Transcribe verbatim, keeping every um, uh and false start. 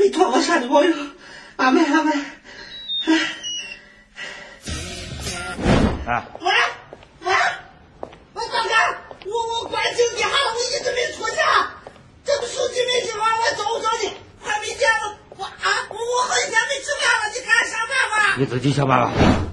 弥陀佛，上帝保佑，阿门阿门。 啊！ 喂喂，我大哥，我我关心你哈了，我一直没出去，这不手机没信号，我找找你，还没见着我啊！我我好几天没吃饭了，你赶紧想办法。 你自己想办法。